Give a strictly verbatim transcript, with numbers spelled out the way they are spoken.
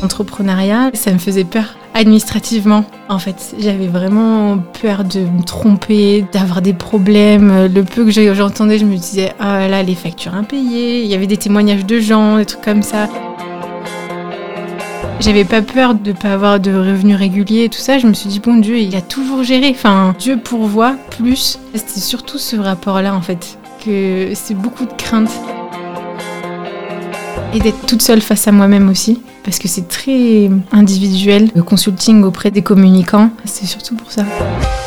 L'entrepreneuriat, ça me faisait peur administrativement. En fait, j'avais vraiment peur de me tromper, d'avoir des problèmes. Le peu que j'entendais, je me disais « Ah là, les factures impayées ». Il y avait des témoignages de gens, des trucs comme ça. J'avais pas peur de pas avoir de revenus réguliers et tout ça. Je me suis dit, bon Dieu, il a toujours géré. Enfin, Dieu pourvoit plus. C'était surtout ce rapport-là, en fait, que c'est beaucoup de crainte. Et d'être toute seule face à moi-même aussi, parce que c'est très individuel. Le consulting auprès des communicants, c'est surtout pour ça.